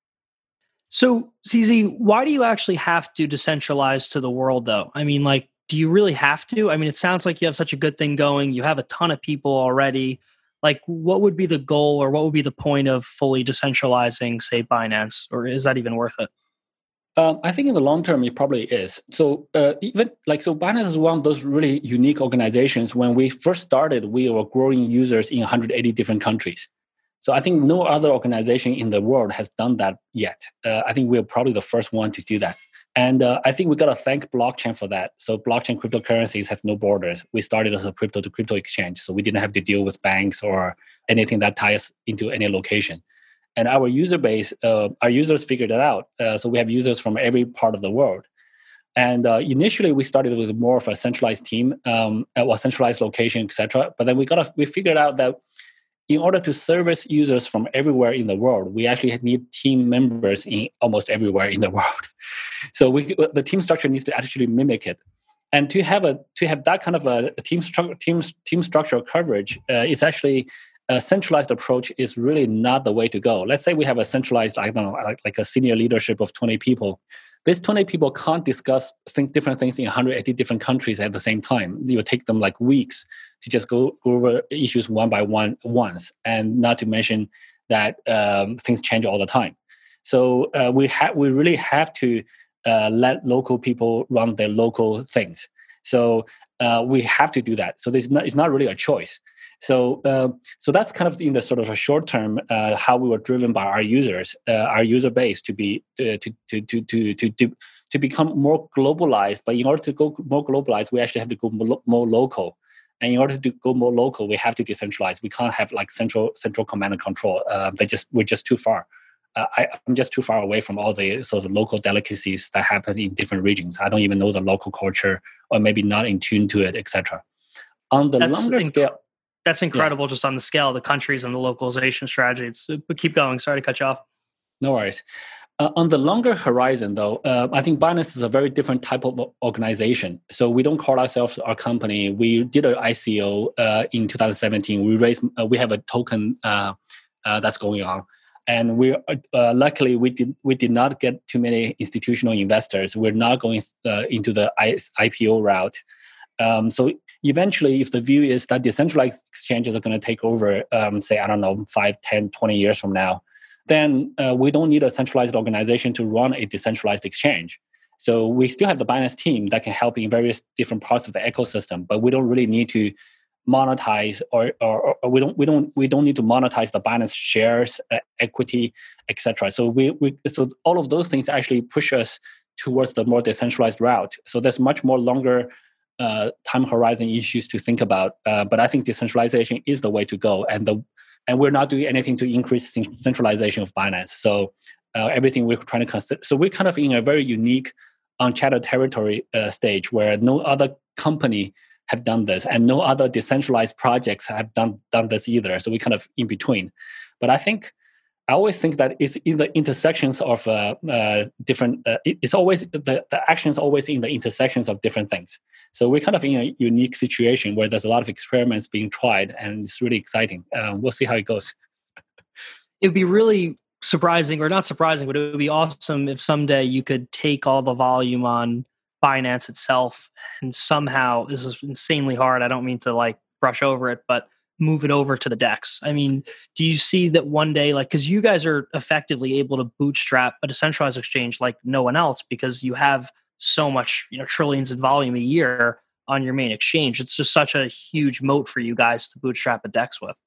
So, C Z, why do you actually have to decentralize to the world, though? I mean, like, do you really have to? I mean, it sounds like you have such a good thing going. You have a ton of people already. Like, what would be the goal or what would be the point of fully decentralizing, say, Binance? Or is that even worth it? Um, I think in the long term, it probably is. So uh, even like, so Binance is one of those really unique organizations. When we first started, we were growing users in one hundred eighty different countries. So I think no other organization in the world has done that yet. Uh, I think we're probably the first one to do that. And uh, I think we got to thank blockchain for that. So blockchain cryptocurrencies have no borders. We started as a crypto to crypto exchange. So we didn't have to deal with banks or anything that ties into any location. And our user base, uh, our users figured it out. Uh, so we have users from every part of the world. And uh, initially we started with more of a centralized team, um, or centralized location, et cetera. But then we got to, we figured out that in order to service users from everywhere in the world, we actually need team members in almost everywhere in the world. So we, the team structure needs to actually mimic it. And to have a to have that kind of a team structure, team team structure coverage, uh, is actually a centralized approach is really not the way to go. Let's say we have a centralized, I don't know, like, like a senior leadership of twenty people. These twenty people can't discuss think different things in one hundred eighty different countries at the same time. It will take them like weeks to just go, go over issues one by one once, and not to mention that um, things change all the time. So uh, we have we really have to uh, let local people run their local things. So uh, we have to do that. So this not, it's not really a choice. So, uh, so that's kind of in the sort of a short term uh, how we were driven by our users, uh, our user base to be uh, to, to to to to to to become more globalized. But in order to go more globalized, we actually have to go more, more local. And in order to go more local, we have to decentralize. We can't have like central central command and control. Uh, they just we're just too far. Uh, I, I'm just too far away from all the sort of local delicacies that happen in different regions. I don't even know the local culture, or maybe not in tune to it, et cetera. On the That's longer inc- scale. that's incredible yeah. just on the scale of the countries and the localization strategy. It's, but keep going. Sorry to cut you off. No worries. Uh, on the longer horizon, though, uh, I think Binance is a very different type of organization. So we don't call ourselves our company. We did an I C O uh, in two thousand seventeen. We raised. Uh, we have a token uh, uh, that's going on, and we uh, luckily we did we did not get too many institutional investors. We're not going uh, into the I P O route. Um, so eventually, if the view is that decentralized exchanges are going to take over, um, say I don't know, five, ten, twenty years from now, then uh, we don't need a centralized organization to run a decentralized exchange. So we still have the Binance team that can help in various different parts of the ecosystem, but we don't really need to monetize or, or, or we don't we don't we don't need to monetize the Binance shares, uh, equity, et cetera. So we, we so all of those things actually push us towards the more decentralized route. So there's much more longer uh, time horizon issues to think about. Uh, but I think decentralization is the way to go, and the And we're not doing anything to increase centralization of Binance. So uh, everything we're trying to consider. So we're kind of in a very unique, uncharted territory uh, stage where no other company have done this, and no other decentralized projects have done done this either. So we're kind of in between. But I think I always think that it's in the intersections of uh, uh, different. Uh, it's always the the action is always in the intersections of different things. So we're kind of in a unique situation where there's a lot of experiments being tried, and it's really exciting. Um, we'll see how it goes. It would be really surprising, or not surprising, but it would be awesome if someday you could take all the volume on Binance itself and somehow, this is insanely hard, I don't mean to like brush over it, but move it over to the DEX. I mean, do you see that one day, like, because you guys are effectively able to bootstrap a decentralized exchange like no one else, because you have so much, you know, trillions in volume a year on your main exchange. It's just such a huge moat for you guys to bootstrap a DEX with.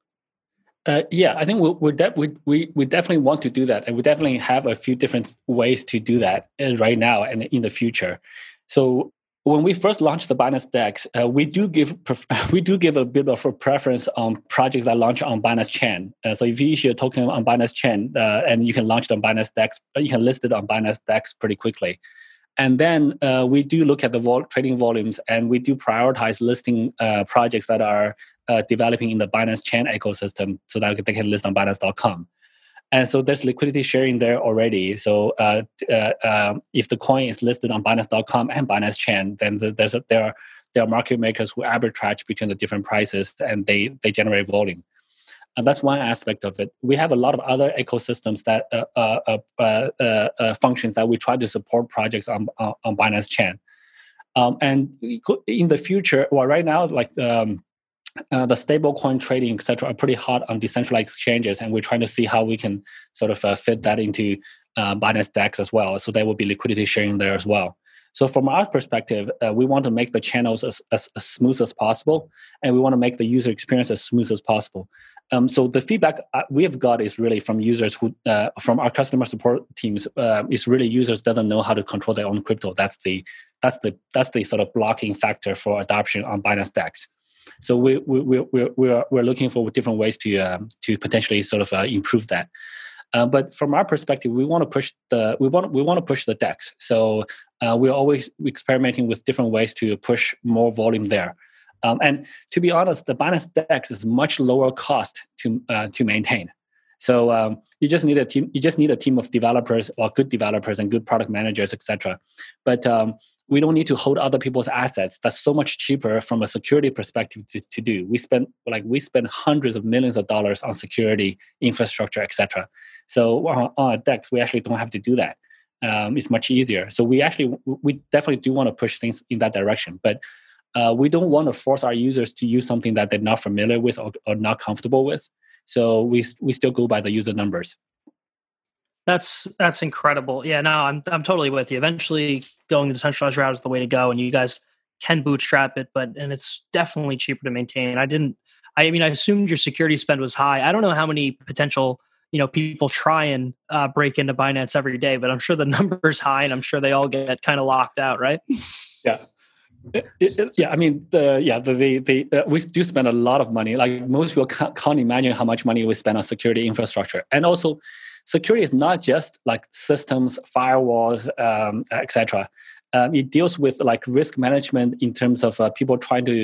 Uh, yeah, I think we we, de- we we we definitely want to do that, and we definitely have a few different ways to do that right now and in the future. So when we first launched the Binance DEX, uh, we do give we do give a bit of a preference on projects that launch on Binance Chain. Uh, so if you issue a token on Binance Chain uh, and you can launch it on Binance DEX, you can list it on Binance DEX pretty quickly. And then uh, we do look at the vol- trading volumes, and we do prioritize listing uh, projects that are uh, developing in the Binance Chain ecosystem so that they can list on Binance dot com. And so there's liquidity sharing there already. So uh, uh, uh, if the coin is listed on Binance dot com and Binance Chain, then there's a, there are there are market makers who arbitrage between the different prices, and they they generate volume. And that's one aspect of it. We have a lot of other ecosystems that uh, uh, uh, uh, uh, functions that we try to support projects on on, on Binance Chain. Um, and in the future, well, right now, like um, uh, the stablecoin trading, et cetera, are pretty hot on decentralized exchanges, and we're trying to see how we can sort of uh, fit that into uh, Binance DEX as well. So there will be liquidity sharing there as well. So from our perspective, uh, we want to make the channels as, as, as smooth as possible, and we want to make the user experience as smooth as possible. Um, so the feedback we have got is really from users who, uh, from our customer support teams, uh, is really users doesn't know how to control their own crypto. That's the that's the that's the sort of blocking factor for adoption on Binance DEX. So we we we we're we're, we're looking for different ways to um, to potentially sort of uh, improve that. Uh, but from our perspective, we want to push the we want we want to push the DEX. So uh, we're always experimenting with different ways to push more volume there. Um, and to be honest, the Binance DEX is much lower cost to uh, to maintain. So um, you just need a team. You just need a team of developers, or good developers and good product managers, et cetera. But um, we don't need to hold other people's assets. That's so much cheaper from a security perspective to, to do. We spend like we spend hundreds of millions of dollars on security, infrastructure, et cetera. So on, on a DEX, we actually don't have to do that. Um, it's much easier. So we actually we definitely do want to push things in that direction, but. Uh, we don't want to force our users to use something that they're not familiar with or, or not comfortable with. So we we still go by the user numbers. That's that's incredible. Yeah, no, I'm I'm totally with you. Eventually, going the decentralized route is the way to go, and you guys can bootstrap it, but and it's definitely cheaper to maintain. I didn't. I mean, I assumed your security spend was high. I don't know how many potential you know people try and uh, break into Binance every day, but I'm sure the number's high, and I'm sure they all get kind of locked out, right? Yeah. It, it, yeah, I mean, the yeah, the the, the uh, we do spend a lot of money. Like most people can't, can't imagine how much money we spend on security infrastructure, and also security is not just like systems, firewalls, um, et cetera. Um, it deals with like risk management in terms of uh, people trying to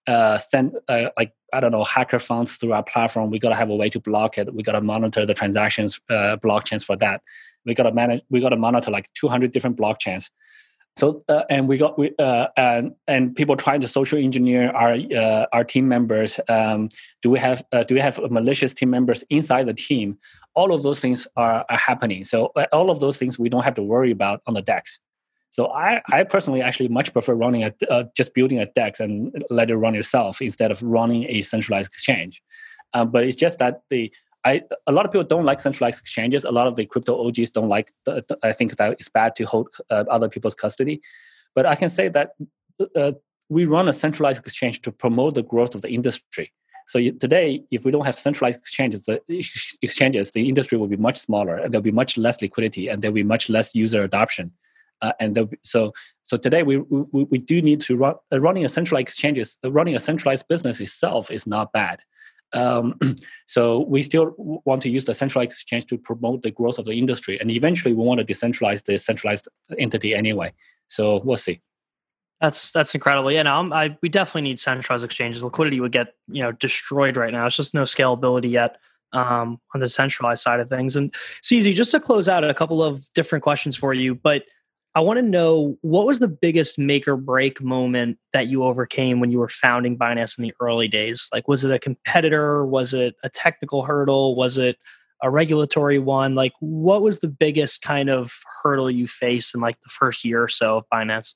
uh, send uh, like I don't know hacker funds through our platform. We got to have a way to block it. We got to monitor the transactions uh, blockchains for that. We got to manage. We got to monitor like two hundred different blockchains. So uh, and we got we uh, and and people trying to social engineer our uh, our team members. Um, do we have uh, do we have malicious team members inside the team? All of those things are, are happening. So uh, all of those things we don't have to worry about on the DEX. So I, I personally actually much prefer running a uh, just building a DEX and let it run yourself instead of running a centralized exchange. Um, but it's just that the I a lot of people don't like centralized exchanges. A lot of the crypto O Gs don't like. The, the, I think that it's bad to hold uh, other people's custody. But I can say that uh, we run a centralized exchange to promote the growth of the industry. So you, today, if we don't have centralized exchanges, the exchanges, the industry will be much smaller, and there'll be much less liquidity, and there'll be much less user adoption. Uh, and be, so, so today we, we we do need to run uh, running a centralized exchanges. Uh, running a centralized business itself is not bad. Um, so we still want to use the centralized exchange to promote the growth of the industry, and eventually we want to decentralize the centralized entity anyway. So we'll see. That's that's incredible. Yeah, no, I'm, I we definitely need centralized exchanges. Liquidity would get you know destroyed right now. It's just no scalability yet um, on the centralized side of things. And C Z, just to close out, a couple of different questions for you, but I want to know, what was the biggest make or break moment that you overcame when you were founding Binance in the early days? Like, was it a competitor? Was it a technical hurdle? Was it a regulatory one? Like, what was the biggest kind of hurdle you faced in like the first year or so of Binance?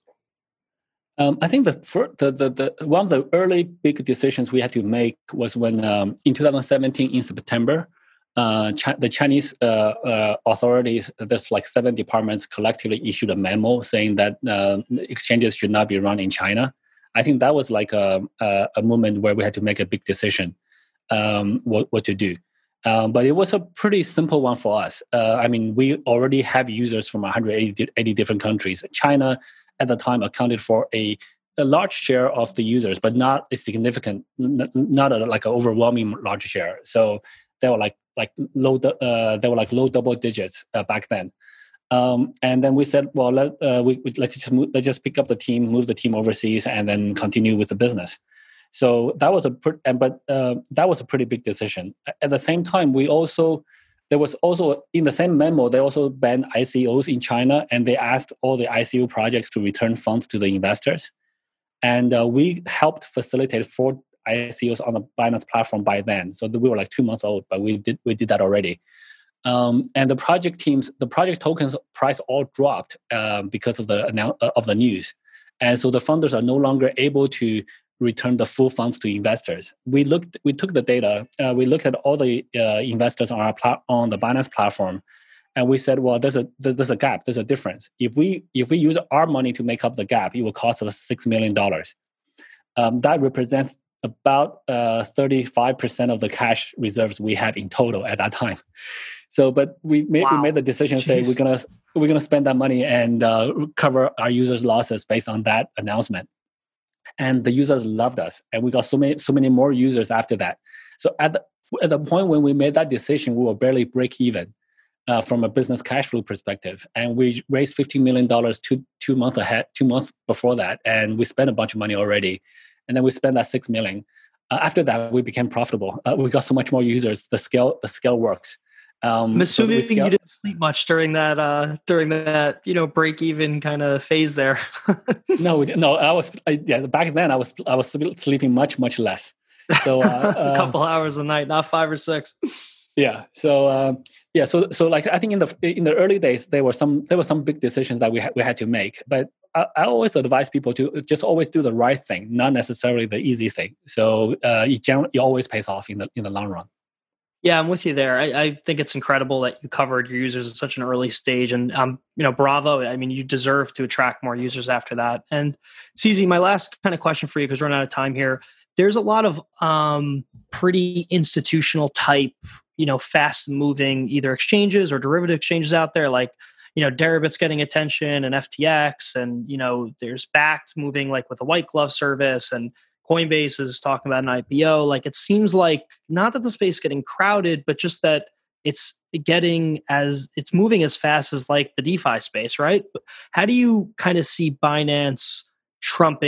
Um, I think the, the, the, the one of the early big decisions we had to make was when um, in two thousand seventeen in September, Uh, Ch- the Chinese uh, uh, authorities, there's like seven departments collectively issued a memo saying that uh, exchanges should not be run in China. I think that was like a, a, a moment where we had to make a big decision um, what, what to do. Um, but it was a pretty simple one for us. Uh, I mean, we already have users from one hundred eighty different countries. China at the time accounted for a, a large share of the users, but not a significant, n- not a, like an overwhelming large share. So they were like like low uh, they were like low double digits uh, back then. Um, and then we said, well, let uh, we, we let's just move, let's just pick up the team, move the team overseas, and then continue with the business. So that was a pre- but uh, that was a pretty big decision. At the same time, we also there was also in the same memo they also banned I C Os in China, and they asked all the I C O projects to return funds to the investors. And uh, we helped facilitate four I C Os on the Binance platform by then. So we were like two months old, but we did we did that already. Um, and the project teams, the project tokens price all dropped uh, because of the of the news, and so the funders are no longer able to return the full funds to investors. We looked, we took the data, uh, we looked at all the uh, investors on our pla- on the Binance platform, and we said, well, there's a there's a gap, there's a difference. If we if we use our money to make up the gap, it will cost us six million dollars. Um, that represents about uh, thirty-five percent of the cash reserves we have in total at that time. So, but we made wow. we made the decision to say we're gonna we're gonna spend that money and uh, cover our users' losses based on that announcement. And the users loved us, and we got so many so many more users after that. So at the, at the point when we made that decision, we were barely break even uh, from a business cash flow perspective, and we raised fifteen million dollars two two months ahead, two months before that, and we spent a bunch of money already. And then we spent that six million. Uh, after that, we became profitable. Uh, we got so much more users. The scale, the scale works. Um, I'm assuming so you didn't sleep much during that uh, during that you know break even kind of phase there. no, no, I was I, yeah. Back then, I was I was sleeping much much less. So uh, a couple uh, hours a night, not five or six. Yeah. So uh, yeah. So so like I think in the in the early days there were some there were some big decisions that we ha- we had to make, but I, I always advise people to just always do the right thing, not necessarily the easy thing. So uh, it generally it always pays off in the in the long run. Yeah, I'm with you there. I, I think it's incredible that you covered your users at such an early stage, and um, you know, bravo. I mean, you deserve to attract more users after that. And C Z, my last kind of question for you, because we're running out of time here. There's a lot of um, pretty institutional type, you know, fast moving either exchanges or derivative exchanges out there, like you know, Deribit's getting attention, and F T X, and you know, there's Bakkt moving like with a white glove service, and Coinbase is talking about an I P O. Like, it seems like not that the space is getting crowded, but just that it's getting as it's moving as fast as like the DeFi space, right? How do you kind of see Binance trumping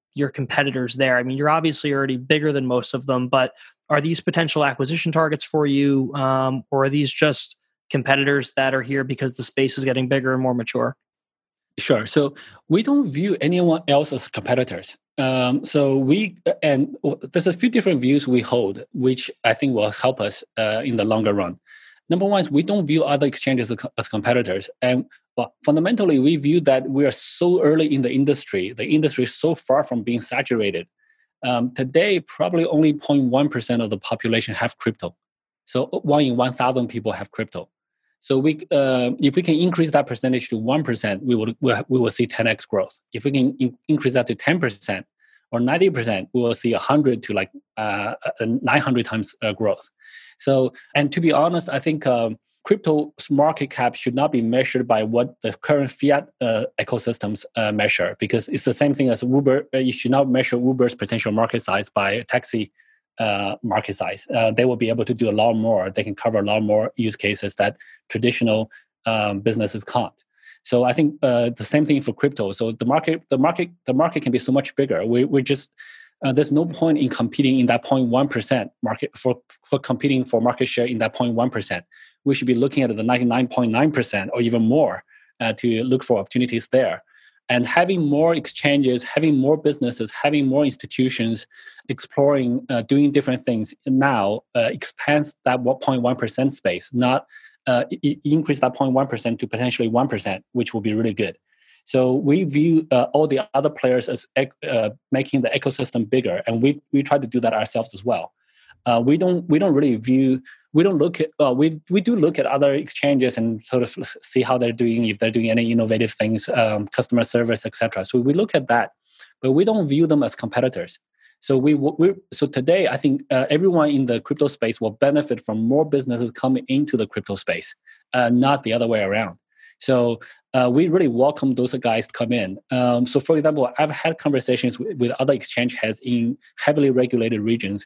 your competitors there? I mean, you're obviously already bigger than most of them, but are these potential acquisition targets for you, um, or are these just competitors that are here because the space is getting bigger and more mature? Sure. So we don't view anyone else as competitors. Um, so we and there's a few different views we hold, which I think will help us uh, in the longer run. Number one is we don't view other exchanges as, as competitors, and well, fundamentally we view that we are so early in the industry. The industry is so far from being saturated. Um, today, probably only zero point one percent of the population have crypto. So one in one thousand people have crypto. So we, uh, if we can increase that percentage to one percent, we will we will see ten x growth. If we can in- increase that to ten percent or ninety percent, we will see one hundred to like uh, nine hundred times uh, growth. So, and to be honest, I think um, crypto's market cap should not be measured by what the current fiat uh, ecosystems uh, measure, because it's the same thing as Uber. Uh, you should not measure Uber's potential market size by taxi Uh, market size. Uh, they will be able to do a lot more. They can cover a lot more use cases that traditional um, businesses can't. So I think uh, the same thing for crypto. So the market, the market, the market can be so much bigger. We we just uh, there's no point in competing in that zero point one percent market for for competing for market share in that zero point one percent. We should be looking at the ninety-nine point nine percent or even more uh, to look for opportunities there. And having more exchanges, having more businesses, having more institutions exploring, uh, doing different things now uh, expands that zero point one percent space, not uh, I- increase that zero point one percent to potentially one percent, which will be really good. So we view uh, all the other players as uh, making the ecosystem bigger, and we we try to do that ourselves as well. Uh, we don't we don't really view we don't look at uh, we we do look at other exchanges and sort of see how they're doing, if they're doing any innovative things, um, customer service, et cetera. So we look at that, but we don't view them as competitors. So we we so today I think uh, everyone in the crypto space will benefit from more businesses coming into the crypto space, uh, not the other way around. So uh, we really welcome those guys to come in. Um, so for example, I've had conversations with, with other exchange heads in heavily regulated regions,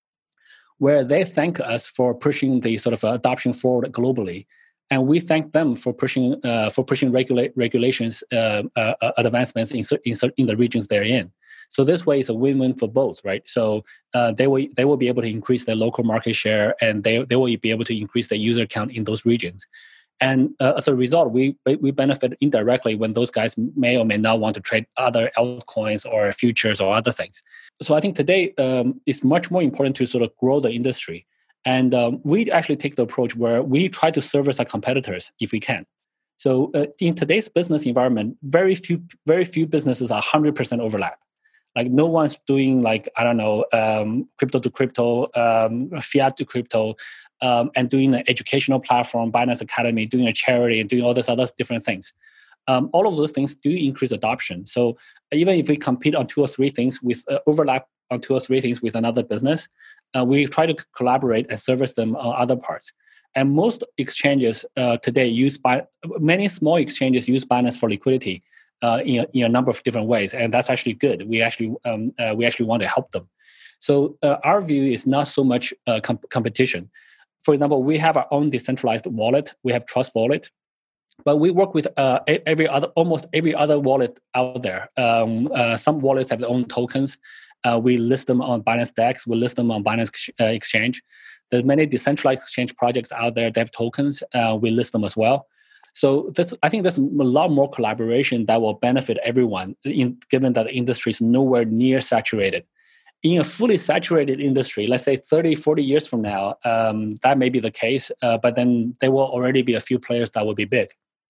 where they thank us for pushing the sort of adoption forward globally, and we thank them for pushing uh, for pushing regula- regulations uh, uh, advancements in, in in the regions they're in. So this way, it's a win-win for both, right? So uh, they will they will be able to increase their local market share, and they they will be able to increase their user count in those regions. And uh, as a result, we we benefit indirectly when those guys may or may not want to trade other altcoins or futures or other things. So I think today um, it's much more important to sort of grow the industry. And um, we actually take the approach where we try to service our competitors if we can. So uh, in today's business environment, very few very few businesses are one hundred percent overlap. Like no one's doing like, I don't know, um, crypto to crypto, um, fiat to crypto, um, and doing an educational platform, Binance Academy, doing a charity, and doing all these other different things. Um, all of those things do increase adoption. So even if we compete on two or three things with uh, overlap on two or three things with another business, uh, we try to collaborate and service them on other parts. And most exchanges uh, today use, by, many small exchanges use Binance for liquidity. Uh, in, a, in a number of different ways, and that's actually good. We actually um, uh, we actually want to help them. So uh, our view is not so much uh, comp- competition. For example, we have our own decentralized wallet. We have Trust Wallet, but we work with uh, every other, almost every other wallet out there. Um, uh, some wallets have their own tokens. Uh, we list them on Binance Dex. We list them on Binance uh, Exchange. There's many decentralized exchange projects out there that have tokens. Uh, we list them as well. So that's, I think there's a lot more collaboration that will benefit everyone, in, given that the industry is nowhere near saturated. In a fully saturated industry, let's say thirty, forty years from now, um, that may be the case, uh, but then there will already be a few players that will be big.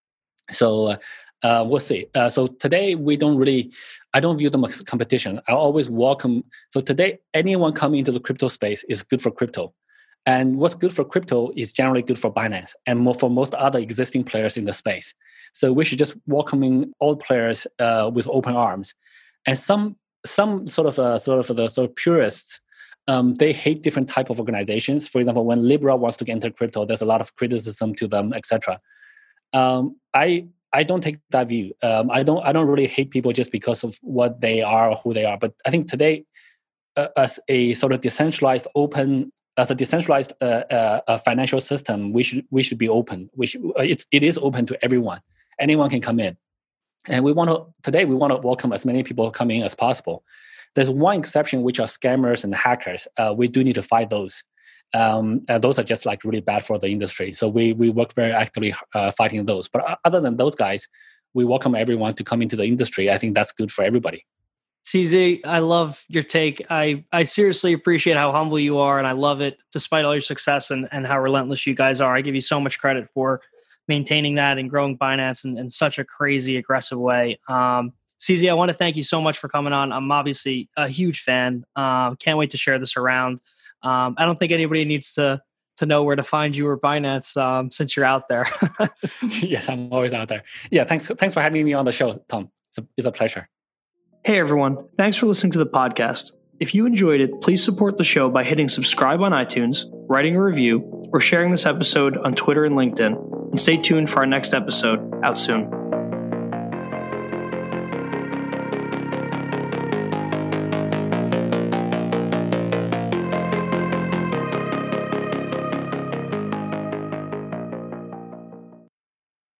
So uh, we'll see. Uh, so today, we don't really, I don't view them as competition. I always welcome, so today, anyone coming into the crypto space is good for crypto. And what's good for crypto is generally good for Binance and more for most other existing players in the space. So we should just welcoming all players uh, with open arms. And some some sort of uh, sort of the sort of purists, um, they hate different type of organizations. For example, when Libra wants to enter crypto, there's a lot of criticism to them, et cetera. Um, I I don't take that view. Um, I don't I don't really hate people just because of what they are or who they are. But I think today, uh, as a sort of decentralized open As a decentralized uh, uh, financial system, we should we should be open. We should, it's, it is open to everyone. Anyone can come in. And we want to today we want to welcome as many people coming in as possible. There's one exception, which are scammers and hackers. Uh, we do need to fight those. Um, and those are just like really bad for the industry. So we we work very actively uh, fighting those. But other than those guys, we welcome everyone to come into the industry. I think that's good for everybody. C Z, I love your take. I, I seriously appreciate how humble you are, and I love it, despite all your success and, and how relentless you guys are. I give you so much credit for maintaining that and growing Binance in, in such a crazy, aggressive way. Um, C Z, I want to thank you so much for coming on. I'm obviously a huge fan. Um, can't wait to share this around. Um, I don't think anybody needs to to know where to find you or Binance um, since you're out there. Yes, I'm always out there. Yeah, thanks, thanks for having me on the show, Tom. It's a, it's a pleasure. Hey everyone, thanks for listening to the podcast. If you enjoyed it, please support the show by hitting subscribe on iTunes, writing a review, or sharing this episode on Twitter and LinkedIn. And stay tuned for our next episode, out soon.